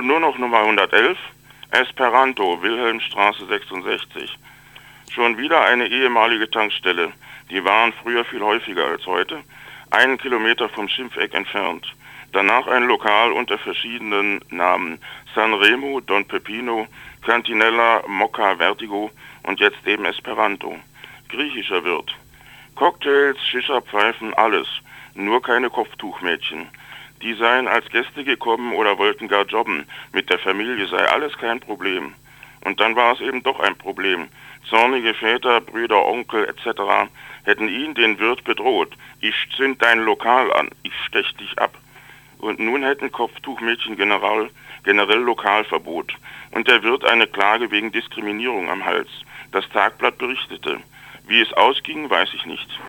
nur noch Nummer 111, Esperanto, Wilhelmstraße 66. Schon wieder eine ehemalige Tankstelle. Die waren früher viel häufiger als heute. 1 Kilometer vom Schimpfeck entfernt. Danach ein Lokal unter verschiedenen Namen. Sanremo, Don Pepino, Cantinella, Mocca, Vertigo und jetzt eben Esperanto. Griechischer Wirt. Cocktails, Shisha-Pfeifen, alles. Nur keine Kopftuchmädchen. Die seien als Gäste gekommen oder wollten gar jobben. Mit der Familie sei alles kein Problem. Und dann war es eben doch ein Problem. Zornige Väter, Brüder, Onkel etc. hätten ihn, den Wirt, bedroht. Ich zünd dein Lokal an, ich stech dich ab. Und nun hätten Kopftuchmädchen generell Lokalverbot. Und der Wirt eine Klage wegen Diskriminierung am Hals. Das Tagblatt berichtete. Wie es ausging, weiß ich nicht.